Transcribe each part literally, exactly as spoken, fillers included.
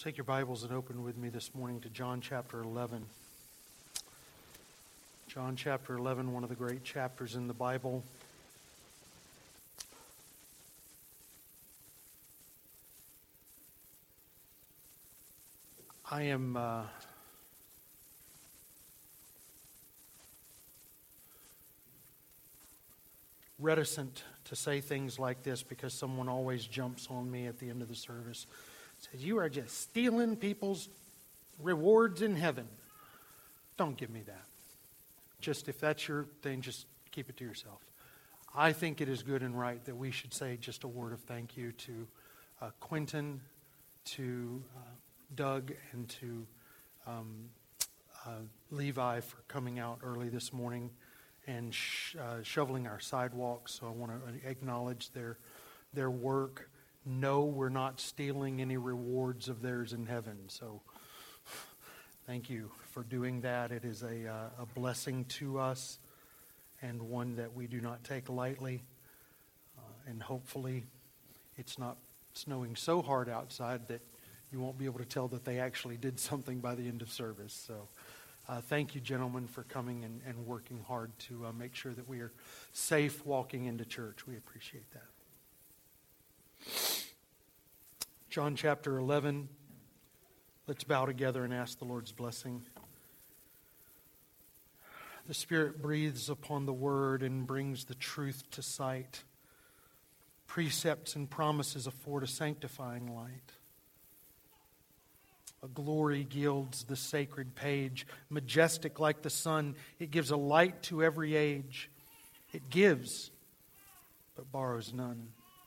Take your Bibles and open with me this morning to John chapter eleven. John chapter eleven, one of the great chapters in the Bible. I am uh, reticent to say things like this because someone always jumps on me at the end of the service. Says, you are just stealing people's rewards in heaven. Don't give me that. Just if that's your thing, just keep it to yourself. I think it is good and right that we should say just a word of thank you to uh, Quentin, to uh, Doug, and to um, uh, Levi for coming out early this morning and sh- uh, shoveling our sidewalks. So I want to acknowledge their their work. No, we're not stealing any rewards of theirs in heaven. So thank you for doing that. It is a, uh, a blessing to us and one that we do not take lightly. Uh, and hopefully it's not snowing so hard outside that you won't be able to tell that they actually did something by the end of service. So uh, thank you, gentlemen, for coming and, and working hard to uh, make sure that we are safe walking into church. We appreciate that. John chapter eleven. Let's bow together and ask the Lord's blessing. The Spirit breathes upon the Word and brings the truth to sight. Precepts and promises afford a sanctifying light. A glory gilds the sacred page. Majestic like the sun, it gives a light to every age. It gives, but borrows none.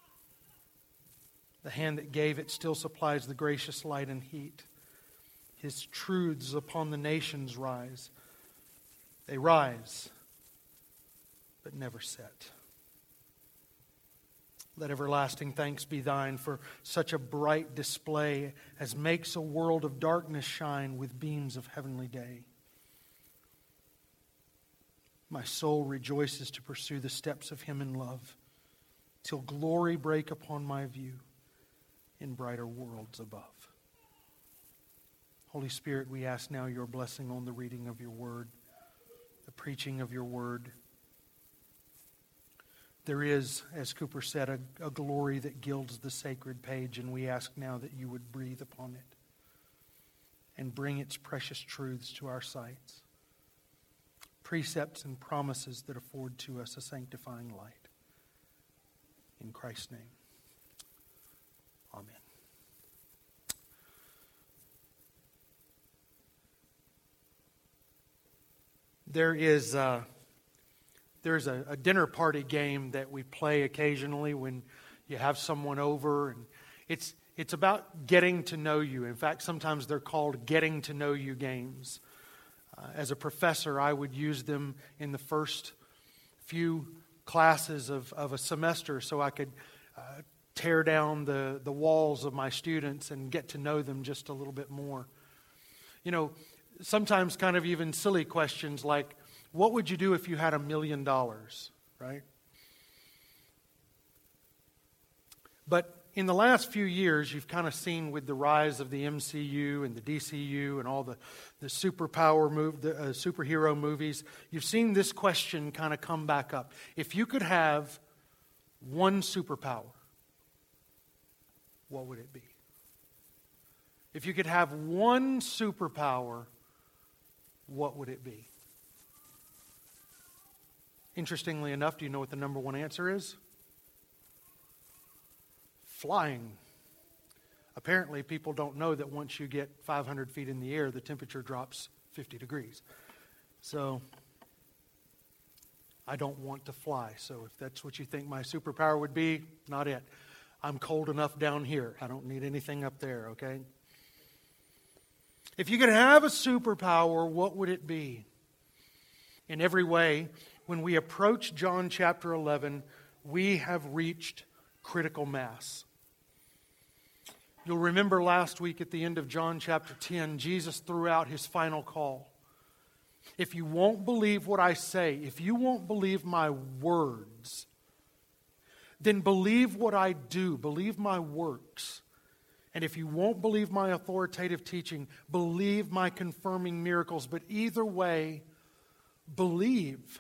The hand that gave it still supplies the gracious light and heat. His truths upon the nations rise. They rise, but never set. Let everlasting thanks be thine for such a bright display as makes a world of darkness shine with beams of heavenly day. My soul rejoices to pursue the steps of him in love, till glory break upon my view in brighter worlds above. Holy Spirit, we ask now your blessing on the reading of your word, the preaching of your word. There is, as Cooper said, a, a glory that gilds the sacred page, and we ask now that you would breathe upon it and bring its precious truths to our sights, precepts and promises that afford to us a sanctifying light. In Christ's name, amen. There is uh, there's a, a dinner party game that we play occasionally when you have someone over, and it's it's about getting to know you. In fact, sometimes they're called getting to know you games. Uh, as a professor, I would use them in the first few classes of, of a semester so I could uh, tear down the, the walls of my students and get to know them just a little bit more. You know, sometimes kind of even silly questions like, what would you do if you had a million dollars, right? But in the last few years, you've kind of seen with the rise of the M C U and the D C U and all the, the superpower move, the uh, superhero movies, you've seen this question kind of come back up. If you could have one superpower, what would it be? If you could have one superpower, what would it be? Interestingly enough, do you know what the number one answer is? Flying. Apparently, people don't know that once you get five hundred feet in the air, the temperature drops fifty degrees. So, I don't want to fly. So, if that's what you think my superpower would be, not it. I'm cold enough down here. I don't need anything up there, okay? If you could have a superpower, what would it be? In every way, when we approach John chapter eleven, we have reached critical mass. You'll remember last week at the end of John chapter ten, Jesus threw out his final call. If you won't believe what I say, if you won't believe my words, then believe what I do, believe my works. And if you won't believe my authoritative teaching, believe my confirming miracles. But either way, believe.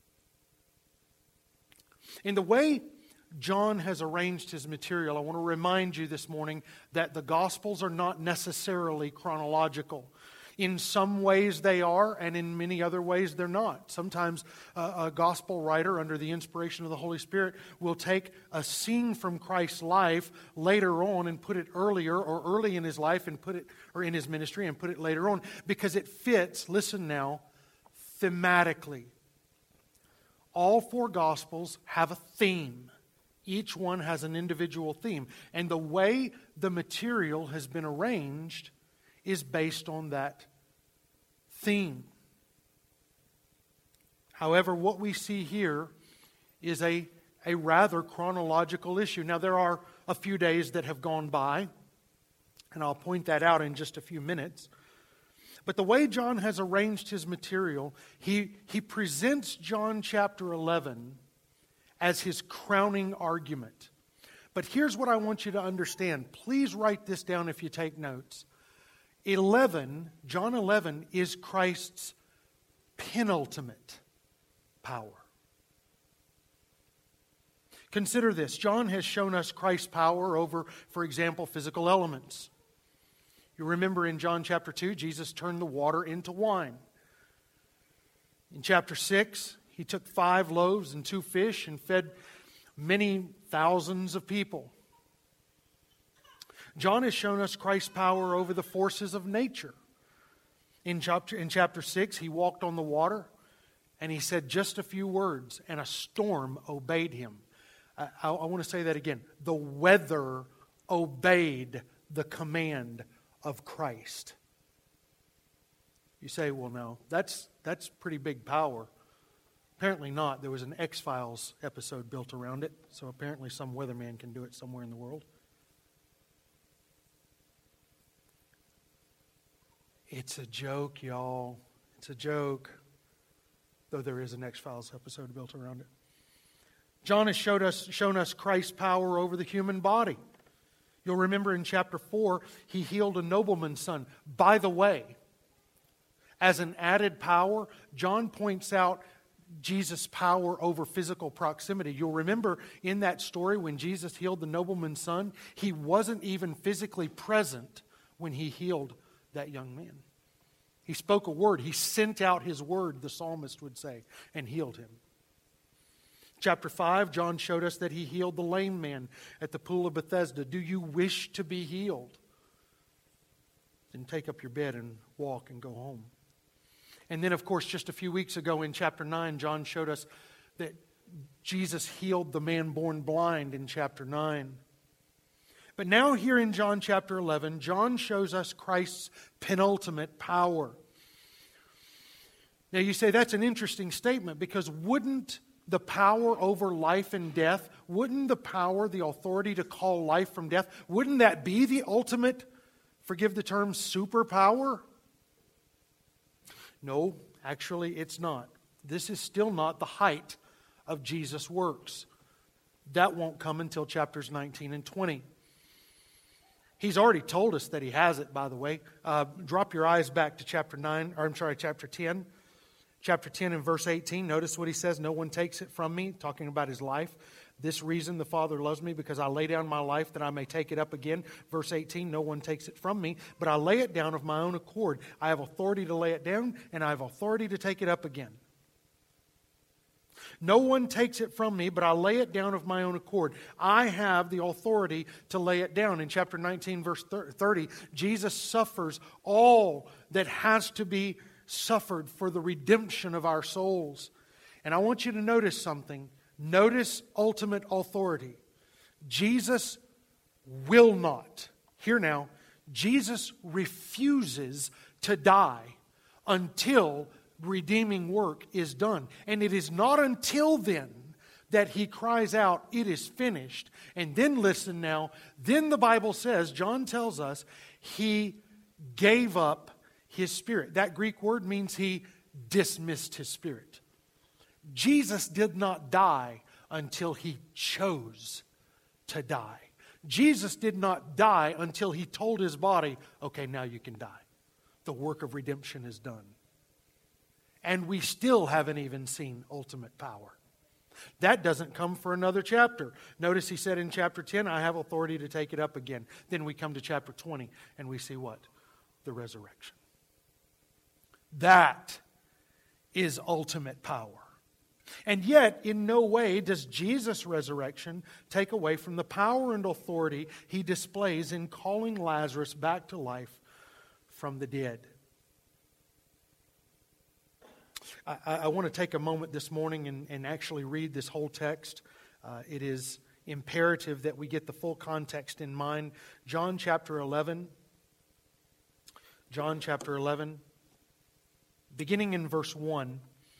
In the way John has arranged his material, I want to remind you this morning that the Gospels are not necessarily chronological. In some ways they are, and in many other ways they're not. Sometimes a, a gospel writer, under the inspiration of the Holy Spirit, will take a scene from Christ's life later on and put it earlier, or early in his life and put it, or in his ministry and put it later on, because it fits, listen now, thematically. All four Gospels have a theme. Each one has an individual theme. And the way the material has been arranged is based on that theme. However, what we see here is a, a rather chronological issue. Now, there are a few days that have gone by, and I'll point that out in just a few minutes. But the way John has arranged his material, he, he presents John chapter eleven as his crowning argument. But here's what I want you to understand. Please write this down if you take notes. eleven, John eleven, is Christ's penultimate power. Consider this. John has shown us Christ's power over, for example, physical elements. You remember in John chapter two, Jesus turned the water into wine. In chapter six, he took five loaves and two fish and fed many thousands of people. John has shown us Christ's power over the forces of nature. In chapter, in chapter six, he walked on the water and he said just a few words and a storm obeyed him. I, I, I want to say that again. The weather obeyed the command of Christ. You say, well, no, that's, that's pretty big power. Apparently not. There was an X-Files episode built around it, so apparently some weatherman can do it somewhere in the world. It's a joke, y'all. It's a joke. Though there is an X-Files episode built around it. John has showed us, shown us Christ's power over the human body. You'll remember in chapter four, he healed a nobleman's son. By the way, as an added power, John points out Jesus' power over physical proximity. You'll remember in that story when Jesus healed the nobleman's son, he wasn't even physically present when he healed that young man. He spoke a word. He sent out his word, the psalmist would say, and healed him. Chapter five, John showed us that he healed the lame man at the pool of Bethesda. Do you wish to be healed? Then take up your bed and walk and go home. And then, of course, just a few weeks ago in chapter nine, John showed us that Jesus healed the man born blind in chapter nine. But now here in John chapter eleven, John shows us Christ's penultimate power. Now you say that's an interesting statement, because wouldn't the power over life and death, wouldn't the power, the authority to call life from death, wouldn't that be the ultimate, forgive the term, superpower? No, actually it's not. This is still not the height of Jesus' works. That won't come until chapters nineteen and twenty. He's already told us that he has it, by the way. Uh, drop your eyes back to chapter nine, or I'm sorry, chapter ten. Chapter ten and verse eighteen, notice what he says, no one takes it from me, talking about his life. This reason the Father loves me, because I lay down my life that I may take it up again. Verse eighteen, no one takes it from me, but I lay it down of my own accord. I have authority to lay it down, and I have authority to take it up again. No one takes it from me, but I lay it down of my own accord. I have the authority to lay it down. In chapter nineteen, verse thirty, Jesus suffers all that has to be suffered for the redemption of our souls. And I want you to notice something. Notice ultimate authority. Jesus will not, hear now, Jesus refuses to die until redeeming work is done. And it is not until then that he cries out, it is finished. And then listen now, then the Bible says, John tells us, he gave up his spirit. That Greek word means he dismissed his spirit. Jesus did not die until he chose to die. Jesus did not die until he told his body, okay, now you can die. The work of redemption is done. And we still haven't even seen ultimate power. That doesn't come for another chapter. Notice he said in chapter ten, I have authority to take it up again. Then we come to chapter twenty and we see what? The resurrection. That is ultimate power. And yet, in no way does Jesus' resurrection take away from the power and authority he displays in calling Lazarus back to life from the dead. I, I want to take a moment this morning and, and actually read this whole text. Uh, it is imperative that we get the full context in mind. John chapter eleven. John chapter eleven, beginning in verse one.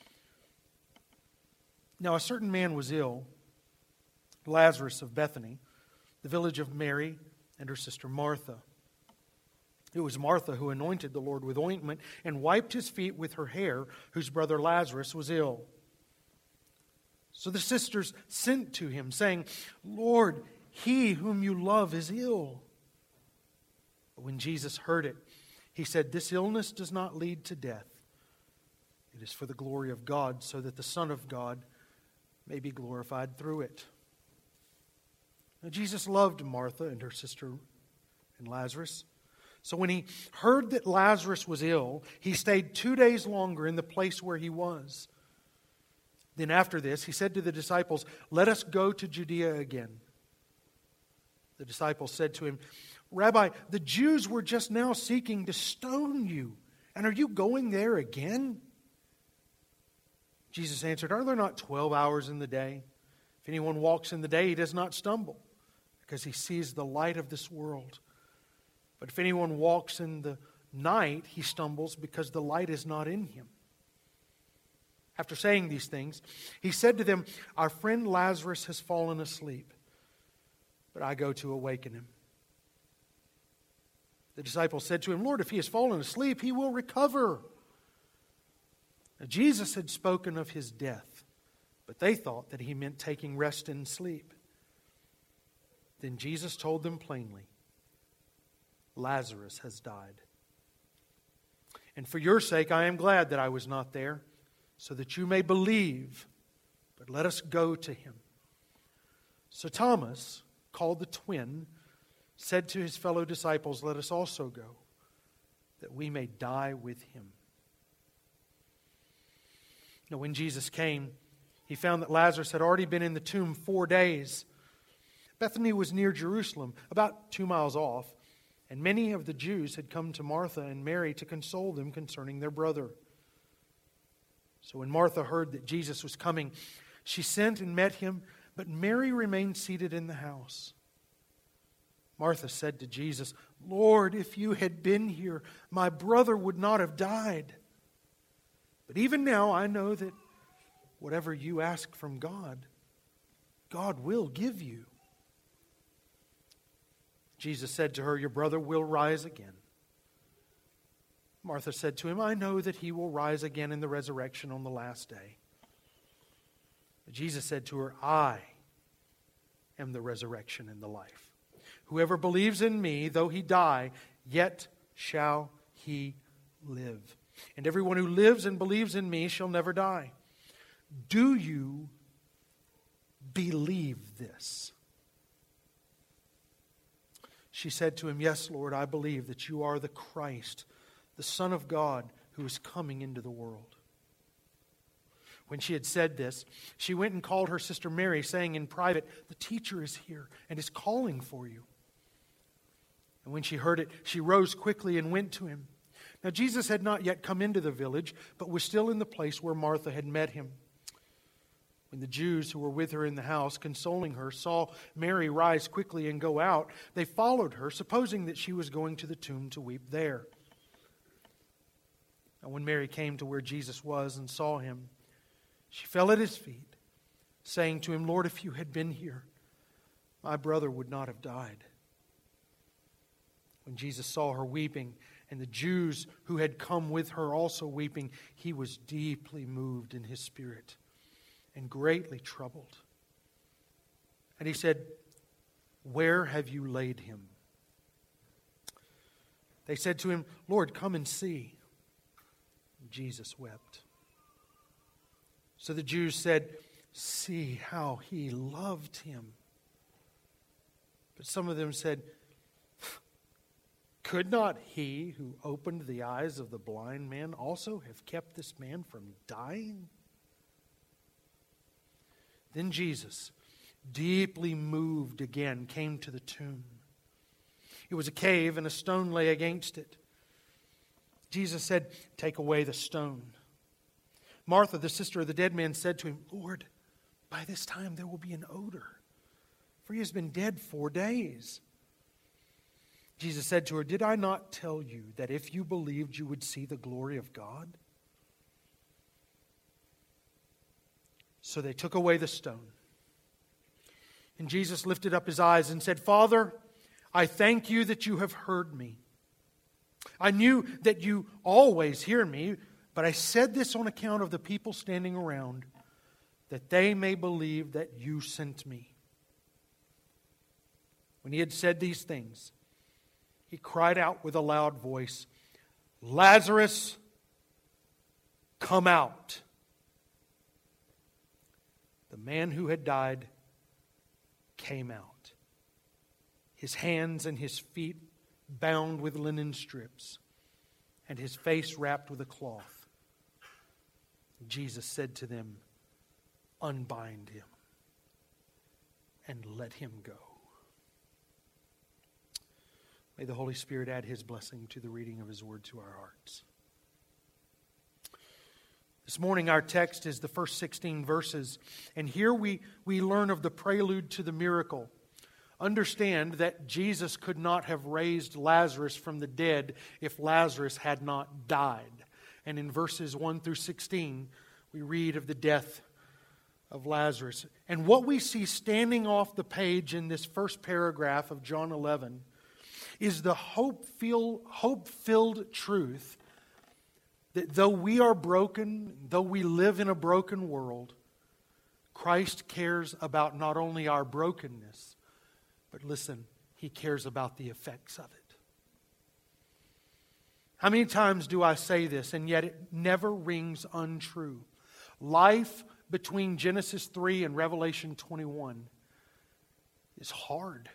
Now a certain man was ill, Lazarus of Bethany, the village of Mary and her sister Martha. It was Martha who anointed the Lord with ointment and wiped his feet with her hair, whose brother Lazarus was ill. So the sisters sent to him, saying, Lord, he whom you love is ill. But when Jesus heard it, he said, this illness does not lead to death. It is for the glory of God, so that the Son of God may be glorified through it. Now Jesus loved Martha and her sister and Lazarus. So when he heard that Lazarus was ill, he stayed two days longer in the place where he was. Then after this, he said to the disciples, let us go to Judea again. The disciples said to him, Rabbi, the Jews were just now seeking to stone you, and are you going there again? Jesus answered, are there not twelve hours in the day? If anyone walks in the day, he does not stumble, because he sees the light of this world. But if anyone walks in the night, he stumbles because the light is not in him. After saying these things, he said to them, our friend Lazarus has fallen asleep, but I go to awaken him. The disciples said to him, Lord, if he has fallen asleep, he will recover. Now, Jesus had spoken of his death, but they thought that he meant taking rest and sleep. Then Jesus told them plainly, Lazarus has died. And for your sake I am glad that I was not there, so that you may believe. But let us go to him. So Thomas, called the twin, said to his fellow disciples, let us also go, that we may die with him. Now when Jesus came, he found that Lazarus had already been in the tomb four days. Bethany was near Jerusalem, about two miles off. And many of the Jews had come to Martha and Mary to console them concerning their brother. So when Martha heard that Jesus was coming, she sent and met him, but Mary remained seated in the house. Martha said to Jesus, Lord, if you had been here, my brother would not have died. But even now I know that whatever you ask from God, God will give you. Jesus said to her, your brother will rise again. Martha said to him, I know that he will rise again in the resurrection on the last day. But Jesus said to her, I am the resurrection and the life. Whoever believes in me, though he die, yet shall he live. And everyone who lives and believes in me shall never die. Do you believe this? She said to him, yes, Lord, I believe that you are the Christ, the Son of God, who is coming into the world. When she had said this, she went and called her sister Mary, saying in private, the teacher is here and is calling for you. And when she heard it, she rose quickly and went to him. Now Jesus had not yet come into the village, but was still in the place where Martha had met him. When the Jews who were with her in the house, consoling her, saw Mary rise quickly and go out, they followed her, supposing that she was going to the tomb to weep there. And when Mary came to where Jesus was and saw him, she fell at his feet, saying to him, Lord, if you had been here, my brother would not have died. When Jesus saw her weeping, and the Jews who had come with her also weeping, he was deeply moved in his spirit and greatly troubled. And he said, where have you laid him?" They said to him, "Lord, come and see." Jesus wept. So the Jews said, "See how he loved him." But some of them said, "Could not he who opened the eyes of the blind man also have kept this man from dying?" Then Jesus, deeply moved again, came to the tomb. It was a cave, and a stone lay against it. Jesus said, "Take away the stone." Martha, the sister of the dead man, said to him, "Lord, by this time there will be an odor, for he has been dead four days." Jesus said to her, "Did I not tell you that if you believed you would see the glory of God?" So they took away the stone. And Jesus lifted up his eyes and said, "Father, I thank you that you have heard me. I knew that you always hear me, but I said this on account of the people standing around, that they may believe that you sent me." When he had said these things, he cried out with a loud voice, "Lazarus, come out." The man who had died came out, his hands and his feet bound with linen strips, and his face wrapped with a cloth. Jesus said to them, "Unbind him and let him go." May the Holy Spirit add his blessing to the reading of his word to our hearts. This morning our text is the first sixteen verses, and here we, we learn of the prelude to the miracle. Understand that Jesus could not have raised Lazarus from the dead if Lazarus had not died. And in verses one through sixteen, we read of the death of Lazarus. And what we see standing off the page in this first paragraph of John eleven is the hope-filled, hope-filled truth that though we are broken, though we live in a broken world, Christ cares about not only our brokenness, but listen, He cares about the effects of it. How many times do I say this, and yet it never rings untrue? Life between Genesis three and Revelation twenty-one is hard.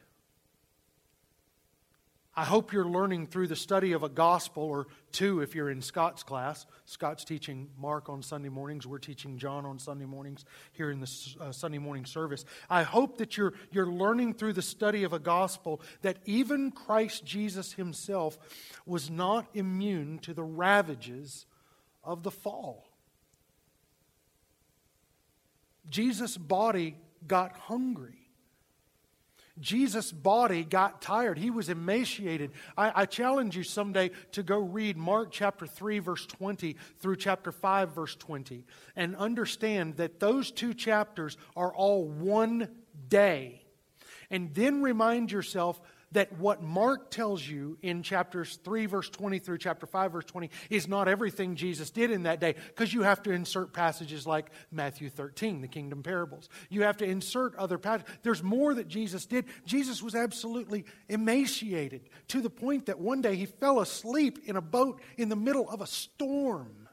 I hope you're learning through the study of a gospel, or two if you're in Scott's class. Scott's teaching Mark on Sunday mornings. We're teaching John on Sunday mornings here in the uh, Sunday morning service. I hope that you're, you're learning through the study of a gospel that even Christ Jesus Himself was not immune to the ravages of the fall. Jesus' body got hungry. Jesus' body got tired. He was emaciated. I, I challenge you someday to go read Mark chapter three, verse twenty through chapter five, verse twenty, and understand that those two chapters are all one day. And then remind yourself that what Mark tells you in chapters three, verse twenty through chapter five, verse twenty is not everything Jesus did in that day, because you have to insert passages like Matthew thirteen, the kingdom parables. You have to insert other passages. There's more that Jesus did. Jesus was absolutely emaciated to the point that one day He fell asleep in a boat in the middle of a storm.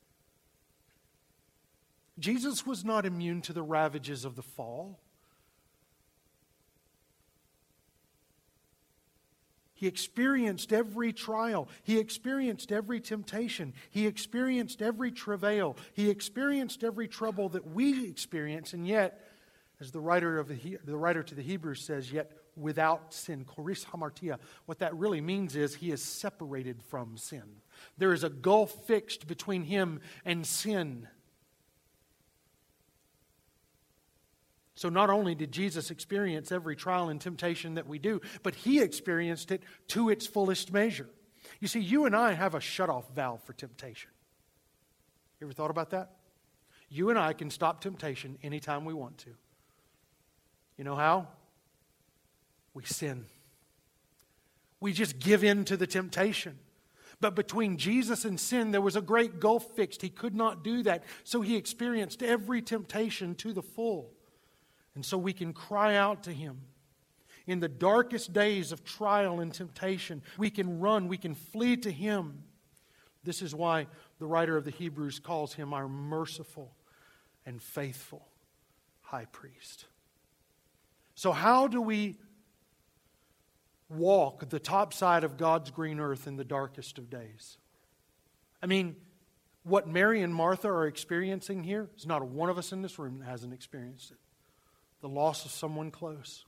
Jesus was not immune to the ravages of the fall. He experienced every trial. He experienced every temptation. He experienced every travail. He experienced every trouble that we experience. And yet, as the writer of the, the writer to the Hebrews says, yet without sin. Choris hamartia. What that really means is He is separated from sin. There is a gulf fixed between Him and sin. So not only did Jesus experience every trial and temptation that we do, but He experienced it to its fullest measure. You see, you and I have a shutoff valve for temptation. You ever thought about that? You and I can stop temptation anytime we want to. You know how? We sin. We just give in to the temptation. But between Jesus and sin, there was a great gulf fixed. He could not do that. So He experienced every temptation to the full. And so we can cry out to Him. In the darkest days of trial and temptation, we can run, we can flee to Him. This is why the writer of the Hebrews calls Him our merciful and faithful high priest. So how do we walk the top side of God's green earth in the darkest of days? I mean, what Mary and Martha are experiencing here is not a one of us in this room that hasn't experienced it. The loss of someone close.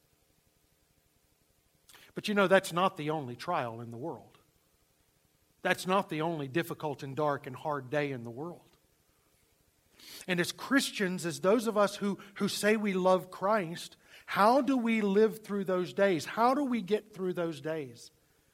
But you know, that's not the only trial in the world. That's not the only difficult and dark and hard day in the world. And as Christians, as those of us who, who say we love Christ, how do we live through those days? How do we get through those days?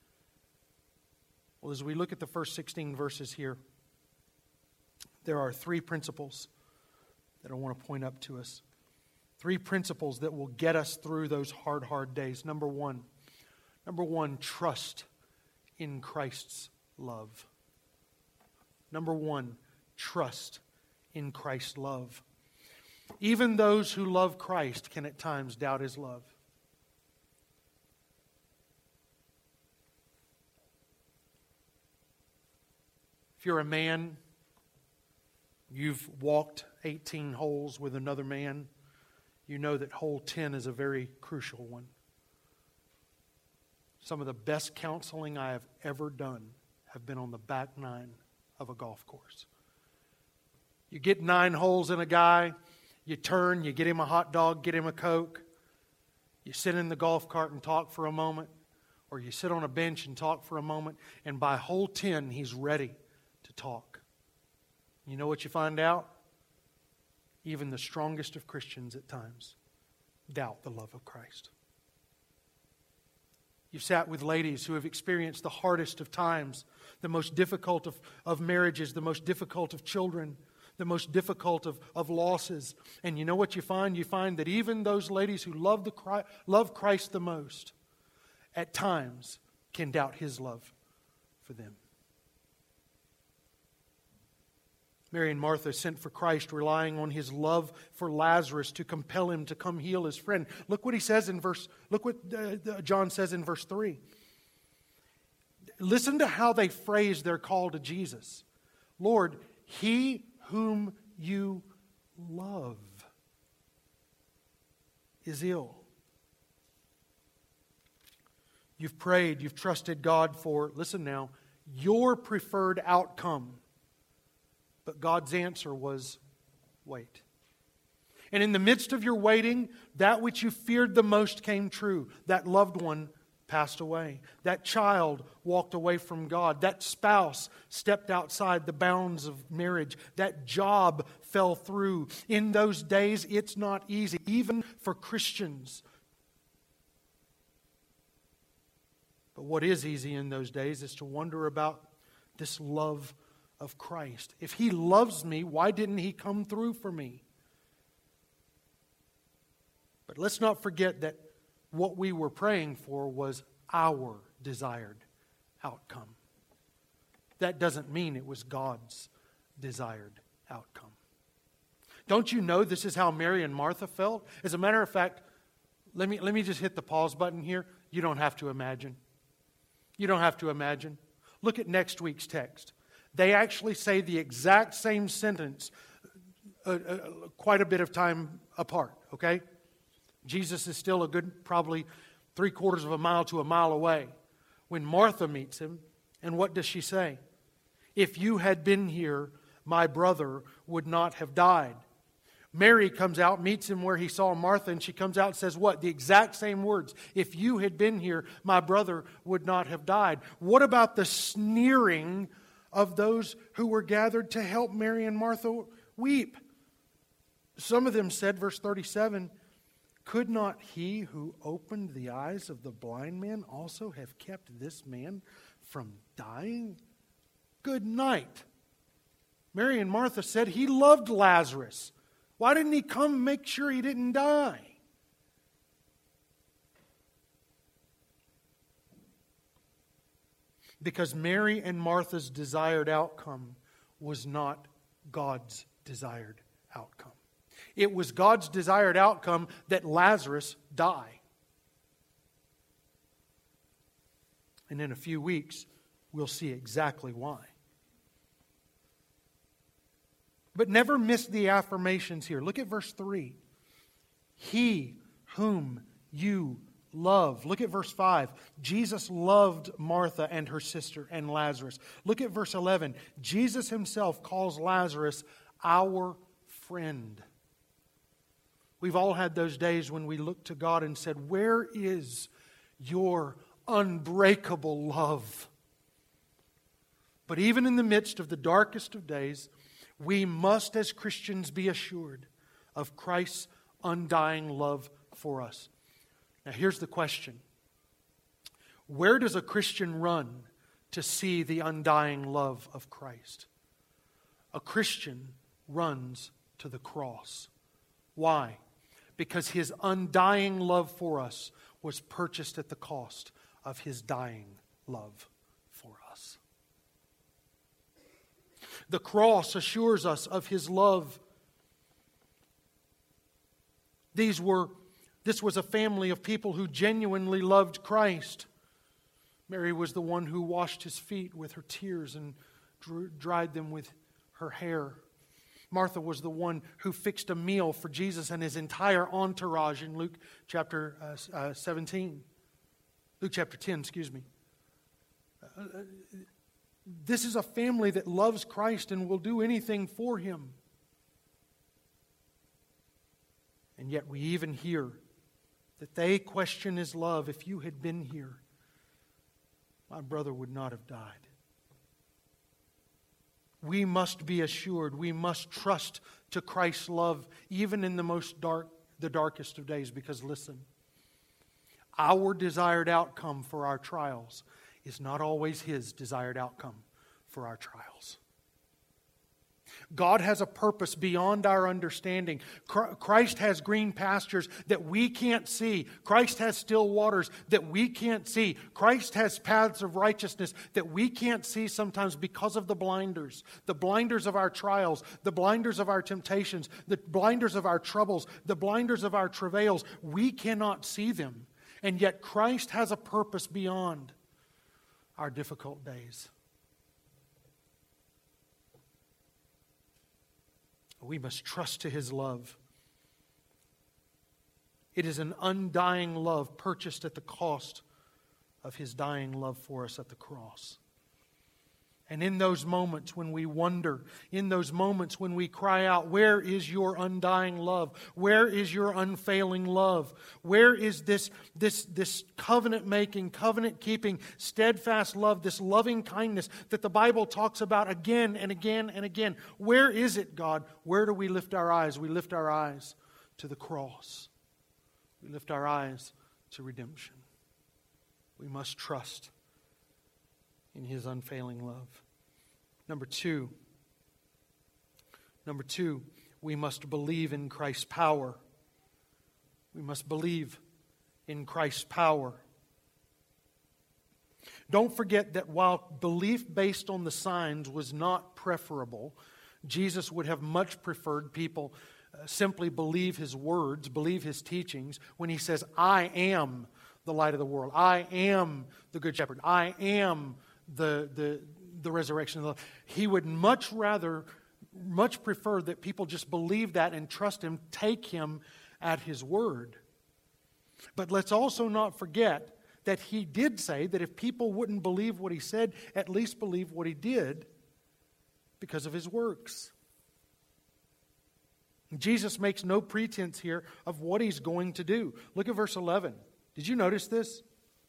Well, as we look at the first sixteen verses here, there are three principles that I want to point up to us. Three principles that will get us through those hard, hard days. Number one, number one, trust in Christ's love. Number one, trust in Christ's love. Even those who love Christ can at times doubt His love. If you're a man, you've walked eighteen holes with another man, you know that hole ten is a very crucial one. Some of the best counseling I have ever done have been on the back nine of a golf course. You get nine holes in a guy, you turn, you get him a hot dog, get him a Coke, you sit in the golf cart and talk for a moment, or you sit on a bench and talk for a moment, and by hole ten, he's ready to talk. You know what you find out? Even the strongest of Christians at times doubt the love of Christ. You've sat with ladies who have experienced the hardest of times, the most difficult of, of marriages, the most difficult of children, the most difficult of, of losses. And you know what you find? You find that even those ladies who love, the Christ, love Christ the most, at times can doubt His love for them. Mary and Martha sent for Christ, relying on His love for Lazarus to compel him to come heal his friend. Look what he says in verse. Look what uh, John says in verse three. Listen to how they phrase their call to Jesus. Lord, He whom you love is ill. You've prayed, you've trusted God for, listen now, your preferred outcome. But God's answer was, wait. And in the midst of your waiting, that which you feared the most came true. That loved one passed away. That child walked away from God. That spouse stepped outside the bounds of marriage. That job fell through. In those days, it's not easy, even for Christians. But what is easy in those days is to wonder about this love of Christ. If He loves me, why didn't He come through for me? But let's not forget that what we were praying for was our desired outcome. That doesn't mean it was God's desired outcome. Don't you know this is how Mary and Martha felt? As a matter of fact, let me, let me just hit the pause button here. You don't have to imagine. You don't have to imagine. Look at next week's text. They actually say the exact same sentence uh, uh, quite a bit of time apart, okay? Jesus is still a good, probably three quarters of a mile to a mile away when Martha meets Him. And what does she say? If you had been here, my brother would not have died. Mary comes out, meets Him where He saw Martha, and she comes out and says what? The exact same words. If you had been here, my brother would not have died. What about the sneering of those who were gathered to help Mary and Martha weep? Some of them said, verse thirty-seven, could not He who opened the eyes of the blind man also have kept this man from dying? Good night. Mary and Martha said He loved Lazarus. Why didn't He come make sure he didn't die? Because Mary and Martha's desired outcome was not God's desired outcome. It was God's desired outcome that Lazarus die. And in a few weeks, we'll see exactly why. But never miss the affirmations here. Look at verse three. He whom you love. Look at verse five. Jesus loved Martha and her sister and Lazarus. Look at verse eleven. Jesus himself calls Lazarus our friend. We've all had those days when we looked to God and said, where is your unbreakable love? But even in the midst of the darkest of days, we must as Christians be assured of Christ's undying love for us. Now here's the question. Where does a Christian run to see the undying love of Christ? A Christian runs to the cross. Why? Because His undying love for us was purchased at the cost of His dying love for us. The cross assures us of His love. These were, this was a family of people who genuinely loved Christ. Mary was the one who washed His feet with her tears and drew, dried them with her hair. Martha was the one who fixed a meal for Jesus and His entire entourage in Luke chapter uh, uh, seventeen. Luke chapter ten, excuse me. Uh, this is a family that loves Christ and will do anything for Him. And yet we even hear that they question His love. If you had been here, my brother would not have died. We must be assured, we must trust to Christ's love even in the most dark, the darkest of days. Because listen, our desired outcome for our trials is not always His desired outcome for our trials. God has a purpose beyond our understanding. Christ has green pastures that we can't see. Christ has still waters that we can't see. Christ has paths of righteousness that we can't see sometimes because of the blinders. The blinders of our trials, the blinders of our temptations, the blinders of our troubles, the blinders of our travails. We cannot see them. And yet Christ has a purpose beyond our difficult days. We must trust to His love. It is an undying love purchased at the cost of His dying love for us at the cross. And in those moments when we wonder, in those moments when we cry out, where is your undying love? Where is your unfailing love? Where is this, this, this covenant-making, covenant-keeping, steadfast love, this loving kindness that the Bible talks about again and again and again? Where is it, God? Where do we lift our eyes? We lift our eyes to the cross. We lift our eyes to redemption. We must trust in His unfailing love. Number two, number two, we must believe in Christ's power. We must believe in Christ's power. Don't forget that while belief based on the signs was not preferable, Jesus would have much preferred people uh, simply believe His words, believe His teachings when He says, I am the light of the world. I am the good shepherd. I am the the the resurrection of the life. He would much rather, much prefer that people just believe that and trust Him, take Him at His word. But let's also not forget that He did say that if people wouldn't believe what He said, at least believe what He did because of His works. Jesus makes no pretense here of what He's going to do. Look at verse eleven. Did you notice this?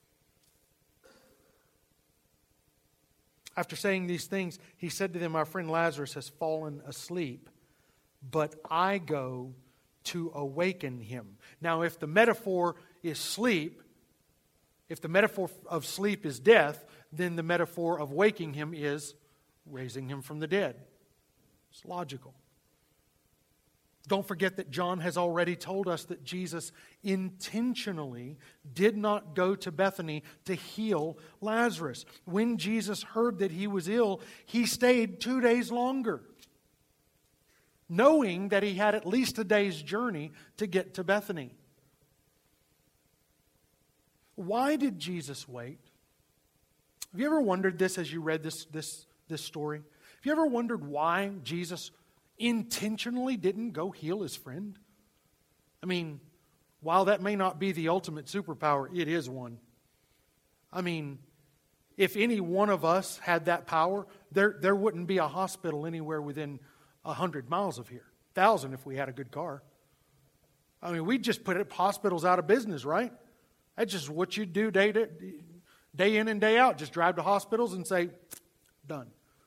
After saying these things, He said to them, our friend Lazarus has fallen asleep, but I go to awaken him. Now, if the metaphor is sleep, if the metaphor of sleep is death, then the metaphor of waking him is raising him from the dead. It's logical. Don't forget that John has already told us that Jesus intentionally did not go to Bethany to heal Lazarus. When Jesus heard that he was ill, He stayed two days longer, knowing that He had at least a day's journey to get to Bethany. Why did Jesus wait? Have you ever wondered this as you read this, this, this story? Have you ever wondered why Jesus intentionally didn't go heal his friend? I mean, while that may not be the ultimate superpower, it is one. I mean, if any one of us had that power, there, there wouldn't be a hospital anywhere within a hundred miles of here. Thousand if we had a good car. I mean, we'd just put it, hospitals out of business, right? That's just what you do day to, day in and day out. Just drive to hospitals and say, done.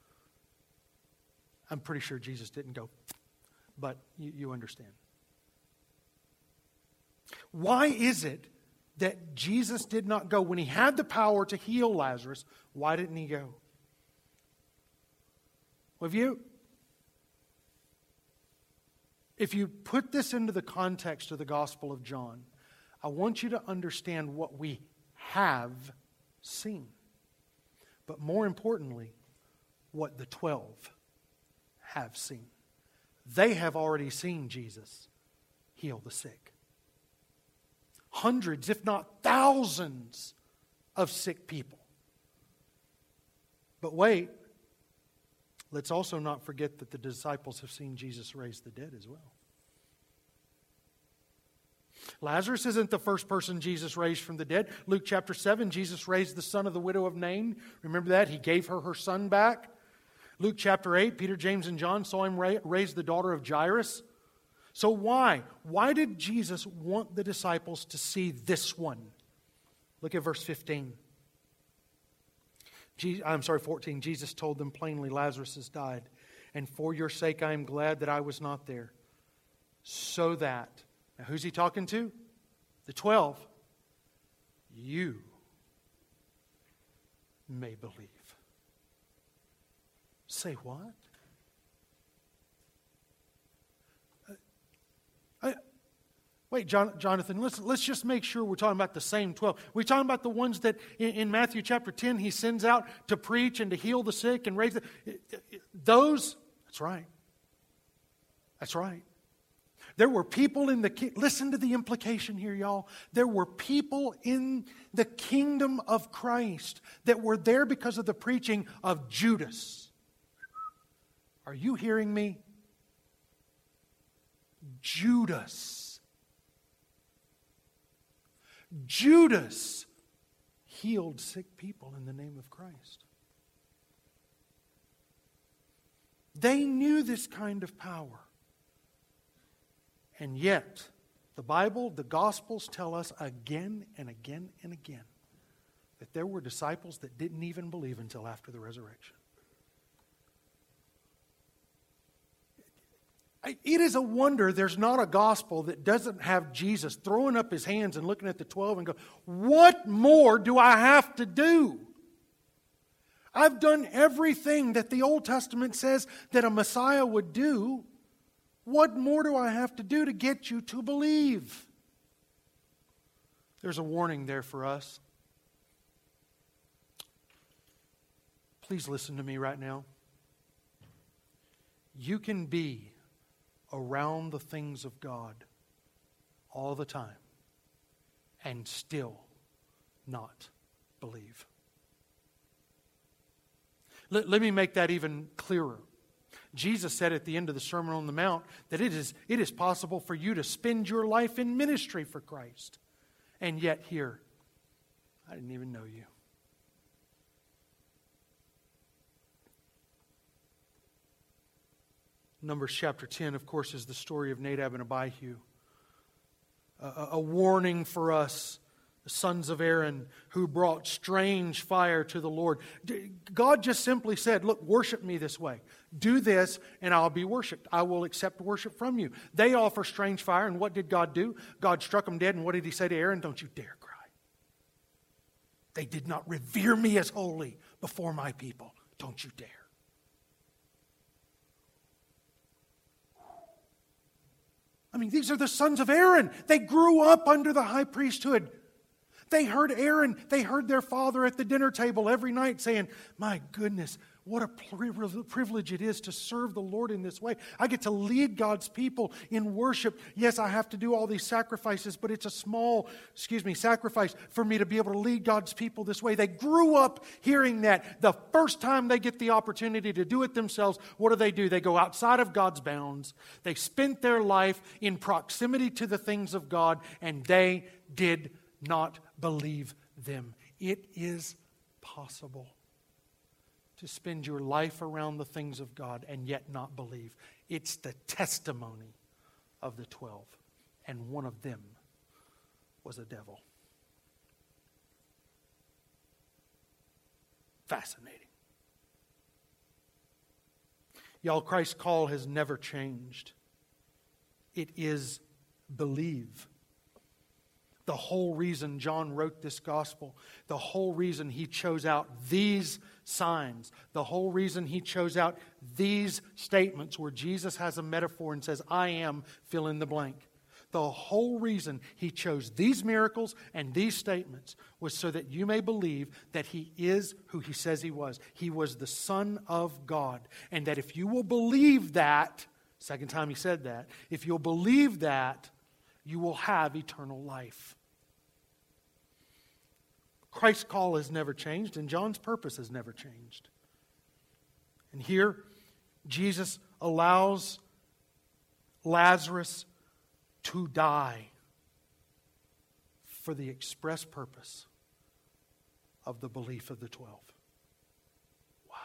I'm pretty sure Jesus didn't go, but you, you understand. Why is it that Jesus did not go? When he had the power to heal Lazarus, why didn't he go? Well, if you, if you put this into the context of the Gospel of John, I want you to understand what we have seen. But more importantly, what the twelve have seen. They have already seen Jesus heal the sick. Hundreds, if not thousands, of sick people. But wait, let's also not forget that the disciples have seen Jesus raise the dead as well. Lazarus isn't the first person Jesus raised from the dead. Luke chapter seven, Jesus raised the son of the widow of Nain. Remember that? He gave her her son back. Luke chapter eight, Peter, James, and John saw him raise the daughter of Jairus. So why? Why did Jesus want the disciples to see this one? Look at verse fifteen. Je- I'm sorry, fourteen. Jesus told them plainly, Lazarus has died, and for your sake I am glad that I was not there. So that, now who's he talking to? The twelve. You may believe. Say what? I, wait, John, Jonathan, let's, let's just make sure we're talking about the same twelve. We're talking about the ones that in, in Matthew chapter ten he sends out to preach and to heal the sick and raise the... Those, that's right. That's right. There were people in the... Listen to the implication here, y'all. There were people in the kingdom of Christ that were there because of the preaching of Judas. Are you hearing me? Judas. Judas healed sick people in the name of Christ. They knew this kind of power. And yet, the Bible, the Gospels tell us again and again and again that there were disciples that didn't even believe until after the resurrection. It is a wonder there's not a gospel that doesn't have Jesus throwing up his hands and looking at the twelve and go, what more do I have to do? I've done everything that the Old Testament says that a Messiah would do. What more do I have to do to get you to believe? There's a warning there for us. Please listen to me right now. You can be around the things of God all the time and still not believe. Let, let me make that even clearer. Jesus said at the end of the Sermon on the Mount that it is, it is possible for you to spend your life in ministry for Christ. And yet here, I didn't even know you. Numbers chapter ten, of course, is the story of Nadab and Abihu. A, a warning for us, the sons of Aaron, who brought strange fire to the Lord. God just simply said, look, worship me this way. Do this, and I'll be worshipped. I will accept worship from you. They offer strange fire, and what did God do? God struck them dead, and what did he say to Aaron? Don't you dare cry. They did not revere me as holy before my people. Don't you dare. I mean, these are the sons of Aaron. They grew up under the high priesthood. They heard Aaron, they heard their father at the dinner table every night saying, my goodness, what a privilege it is to serve the Lord in this way. I get to lead God's people in worship. Yes, I have to do all these sacrifices, but it's a small, excuse me, sacrifice for me to be able to lead God's people this way. They grew up hearing that. The first time they get the opportunity to do it themselves, what do they do? They go outside of God's bounds. They spent their life in proximity to the things of God, and they did not believe them. It is possible to spend your life around the things of God and yet not believe. It's the testimony of the twelve, and one of them was a devil. Fascinating. Y'all, Christ's call has never changed. It is believe. The whole reason John wrote this gospel, the whole reason he chose out these signs, the whole reason he chose out these statements where Jesus has a metaphor and says, I am, fill in the blank. The whole reason he chose these miracles and these statements was so that you may believe that he is who he says he was. He was the Son of God. And that if you will believe that, second time he said that, if you'll believe that, you will have eternal life. Christ's call has never changed, and John's purpose has never changed. And here, Jesus allows Lazarus to die for the express purpose of the belief of the twelve. Wow.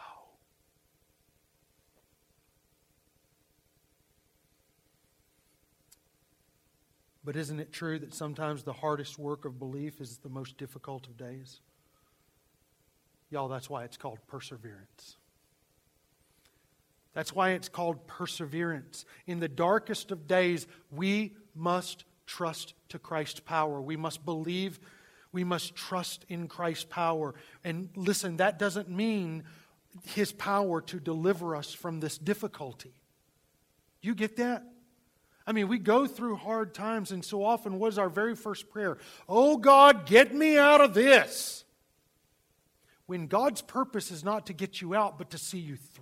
But isn't it true that sometimes the hardest work of belief is the most difficult of days? Y'all, that's why it's called perseverance. That's why it's called perseverance. In the darkest of days, we must trust to Christ's power. We must believe, we must trust in Christ's power. And listen, that doesn't mean His power to deliver us from this difficulty. You get that? I mean, we go through hard times, and so often, what is our very first prayer? Oh God, get me out of this. When God's purpose is not to get you out, but to see you through.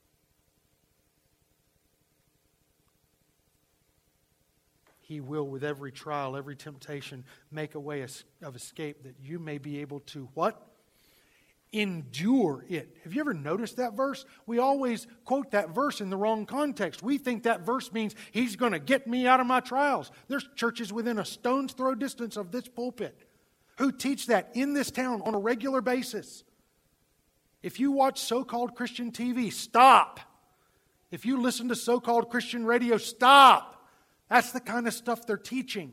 He will, with every trial, every temptation, make a way of escape that you may be able to, what? Endure it. Have you ever noticed that verse? We always quote that verse in the wrong context. We think that verse means He's going to get me out of my trials. There's churches within a stone's throw distance of this pulpit who teach that in this town on a regular basis. If you watch so-called Christian T V, stop. If you listen to so-called Christian radio, stop. That's the kind of stuff they're teaching.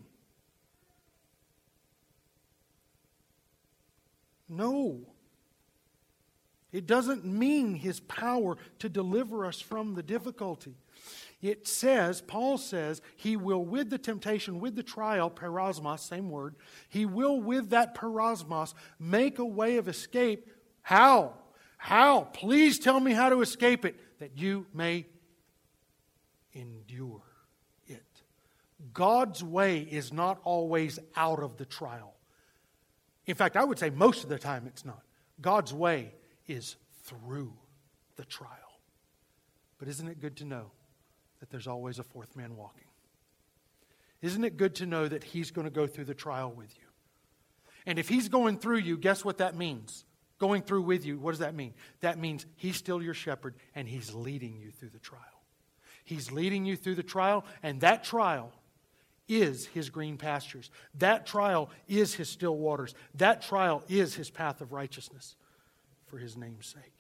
No. It doesn't mean His power to deliver us from the difficulty. It says, Paul says, He will with the temptation, with the trial, perosmos, same word, He will with that perosmos make a way of escape. How? How? Please tell me how to escape it, that you may endure it. God's way is not always out of the trial. In fact, I would say most of the time it's not. God's way is through the trial. But isn't it good to know that there's always a fourth man walking? Isn't it good to know that He's going to go through the trial with you? And if He's going through you, guess what that means? Going through with you, what does that mean? That means He's still your shepherd and He's leading you through the trial. He's leading you through the trial, and that trial is His green pastures. That trial is His still waters. That trial is His path of righteousness for His name's sake.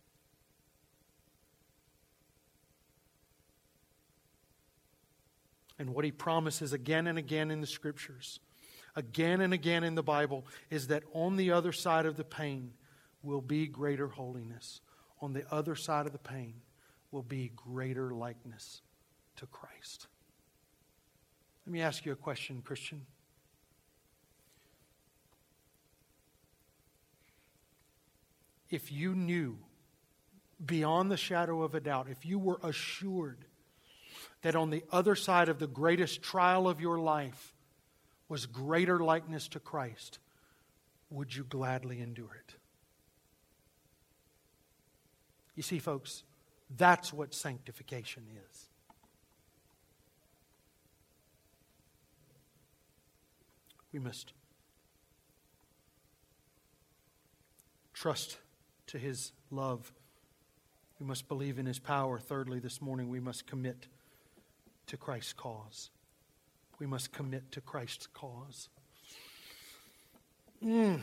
And what He promises again and again in the Scriptures, again and again in the Bible, is that on the other side of the pain will be greater holiness. On the other side of the pain will be greater likeness to Christ. Let me ask you a question, Christian. If you knew beyond the shadow of a doubt, if you were assured that on the other side of the greatest trial of your life was greater likeness to Christ, would you gladly endure it? You see, folks, that's what sanctification is. We must trust to His love. We must believe in His power. Thirdly, this morning, we must commit to Christ's cause. We must commit to Christ's cause. Mm.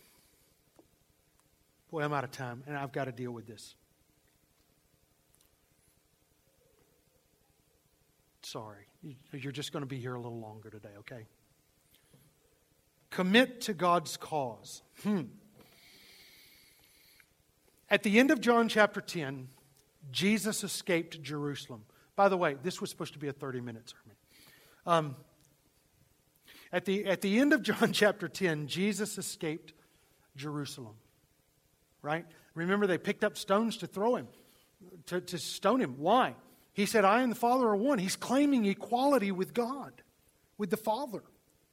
Boy, I'm out of time, and I've got to deal with this. Sorry. You're just going to be here a little longer today, okay? Commit to God's cause. Hmm. At the end of John chapter ten, Jesus escaped Jerusalem. By the way, this was supposed to be a thirty-minute sermon. Um, at the, at the end of John chapter ten, Jesus escaped Jerusalem. Right? Remember, they picked up stones to throw him, to, to stone him. Why? He said, I and the Father are one. He's claiming equality with God, with the Father.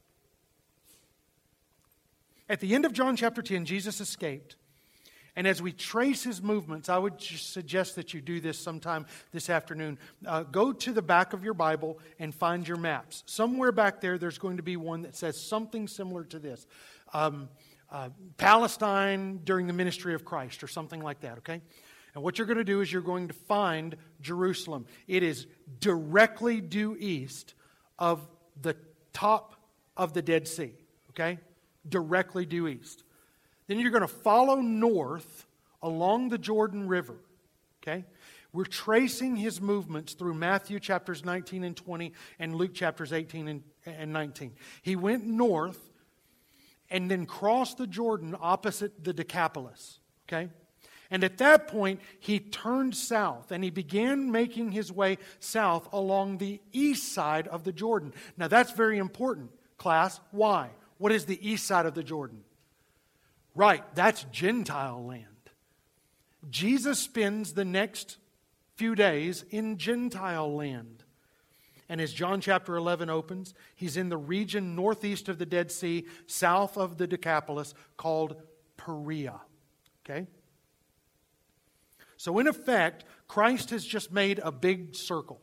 At the end of John chapter ten, Jesus escaped. And as we trace his movements, I would just suggest that you do this sometime this afternoon. Uh, go to the back of your Bible and find your maps. Somewhere back there, there's going to be one that says something similar to this. Um, uh, Palestine during the ministry of Christ or something like that, okay? And what you're going to do is you're going to find Jerusalem. It is directly due east of the top of the Dead Sea, okay? Directly due east. Then you're going to follow north along the Jordan River, okay? We're tracing his movements through Matthew chapters nineteen and twenty and Luke chapters eighteen and nineteen. He went north and then crossed the Jordan opposite the Decapolis, okay? And at that point, he turned south and he began making his way south along the east side of the Jordan. Now that's very important, class. Why? What is the east side of the Jordan? Right, that's Gentile land. Jesus spends the next few days in Gentile land. And as John chapter eleven opens, he's in the region northeast of the Dead Sea, south of the Decapolis, called Perea. Okay? So in effect, Christ has just made a big circle.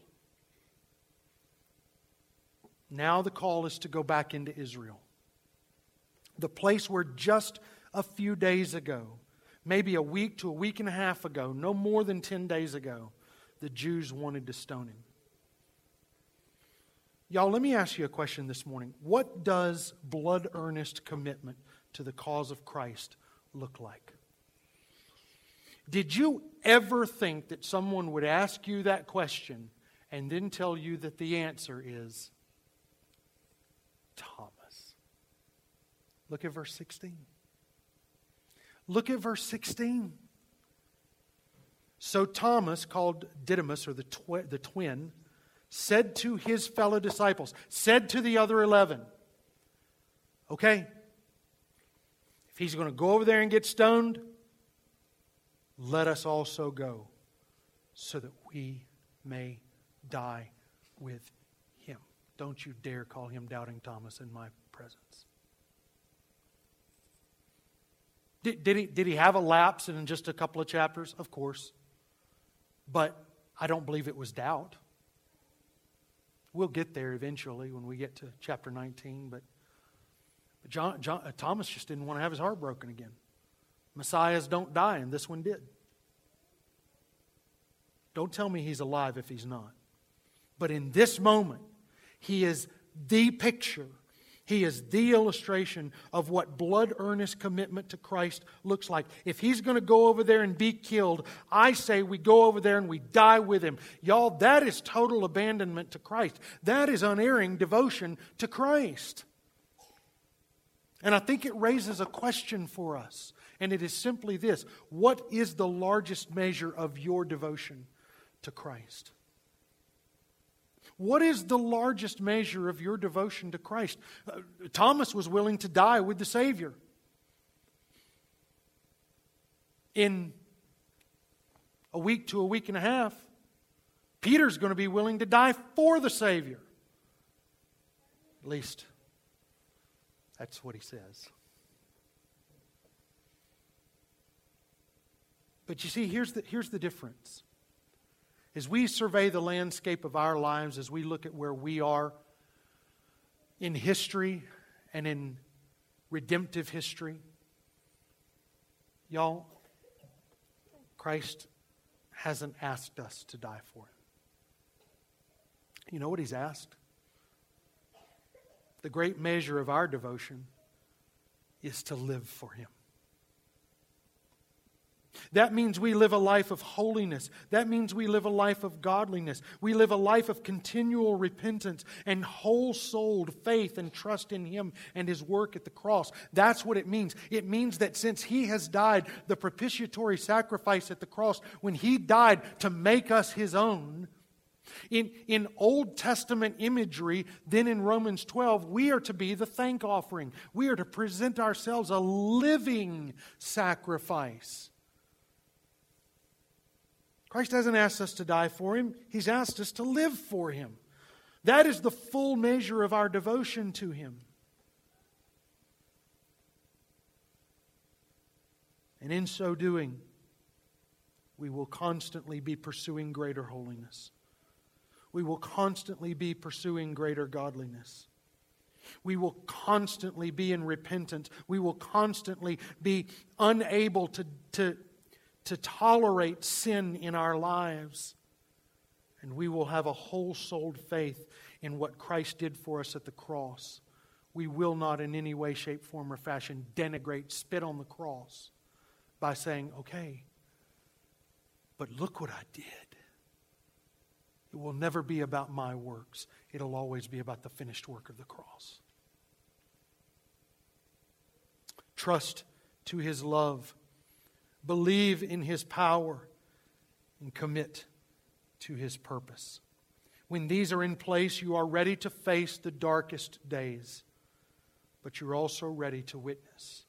Now the call is to go back into Israel. The place where just a few days ago, maybe a week to a week and a half ago, no more than ten days ago, the Jews wanted to stone him. Y'all, let me ask you a question this morning. What does blood-earnest commitment to the cause of Christ look like? Did you ever think that someone would ask you that question and then tell you that the answer is Thomas? Look at verse sixteen. Look at verse sixteen. So Thomas, called Didymus, or the, twi- the twin, said to his fellow disciples, said to the other eleven, okay, if he's going to go over there and get stoned, let us also go so that we may die with him. Don't you dare call him Doubting Thomas in my presence. Did, did, he, did he have a lapse in just a couple of chapters? Of course. But I don't believe it was doubt. We'll get there eventually when we get to chapter nineteen. But, but John, John, uh, Thomas just didn't want to have his heart broken again. Messiahs don't die, and this one did. Don't tell me he's alive if he's not. But in this moment, he is the picture. He is the illustration of what blood-earnest commitment to Christ looks like. If he's going to go over there and be killed, I say we go over there and we die with him. Y'all, that is total abandonment to Christ. That is unerring devotion to Christ. And I think it raises a question for us. And it is simply this: what is the largest measure of your devotion to Christ? What is the largest measure of your devotion to Christ? Uh, Thomas was willing to die with the Savior. In a week to a week and a half, Peter's going to be willing to die for the Savior. At least, that's what he says. But you see, here's the, here's the difference. As we survey the landscape of our lives, as we look at where we are in history and in redemptive history, y'all, Christ hasn't asked us to die for Him. You know what He's asked? The great measure of our devotion is to live for Him. That means we live a life of holiness. That means we live a life of godliness. We live a life of continual repentance and whole-souled faith and trust in Him and His work at the cross. That's what it means. It means that since He has died, the propitiatory sacrifice at the cross, when He died to make us His own, In, in Old Testament imagery, then in Romans twelve, we are to be the thank offering. We are to present ourselves a living sacrifice. Christ hasn't asked us to die for Him. He's asked us to live for Him. That is the full measure of our devotion to Him. And in so doing, we will constantly be pursuing greater holiness. We will constantly be pursuing greater godliness. We will constantly be in repentance. We will constantly be unable to, to, to tolerate sin in our lives. And we will have a whole-souled faith in what Christ did for us at the cross. We will not in any way, shape, form, or fashion denigrate, spit on the cross by saying, okay, but look what I did. It will never be about my works. It'll always be about the finished work of the cross. Trust to His love. Believe in His power. And commit to His purpose. When these are in place, you are ready to face the darkest days. But you're also ready to witness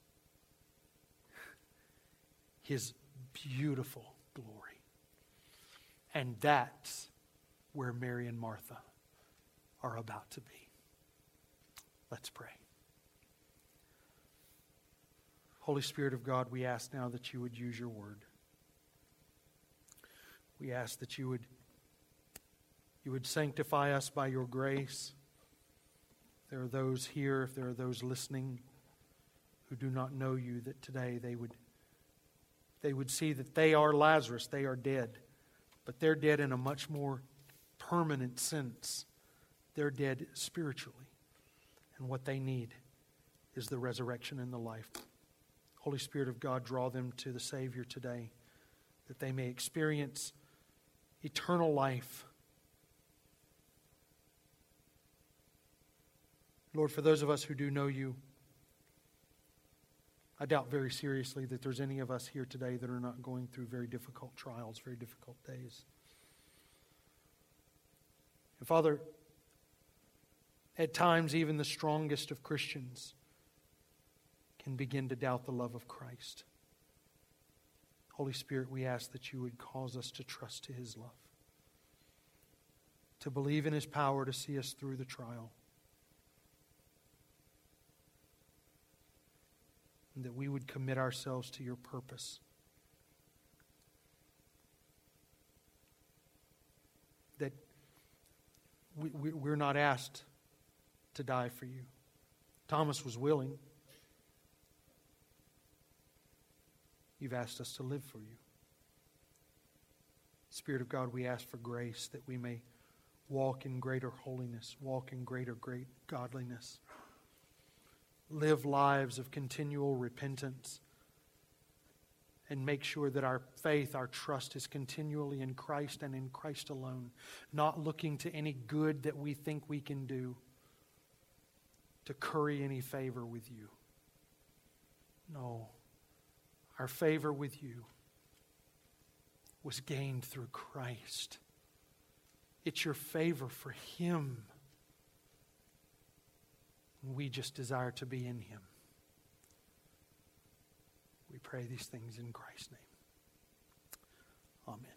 His beautiful glory. And that's where Mary and Martha are about to be. Let's pray. Holy Spirit of God, we ask now that You would use Your word. We ask that You would, you would sanctify us by Your grace. If there are those here, if there are those listening who do not know You, that today they would, they would see that they are Lazarus, they are dead, but they're dead in a much more permanent sense. They're dead spiritually. And what they need is the resurrection and the life. Holy Spirit of God, draw them to the Savior today, that they may experience eternal life. Lord, for those of us who do know You, I doubt very seriously that there's any of us here today that are not going through very difficult trials, very difficult days. And Father, at times even the strongest of Christians can begin to doubt the love of Christ. Holy Spirit, we ask that You would cause us to trust to His love, to believe in His power to see us through the trial, and that we would commit ourselves to Your purpose. That We, we, we're not asked to die for You. Thomas was willing. You've asked us to live for You. Spirit of God, we ask for grace that we may walk in greater holiness, walk in greater great godliness, live lives of continual repentance, and make sure that our faith, our trust is continually in Christ and in Christ alone, not looking to any good that we think we can do to curry any favor with You. No, our favor with You was gained through Christ. It's Your favor for Him. We just desire to be in Him. We pray these things in Christ's name. Amen.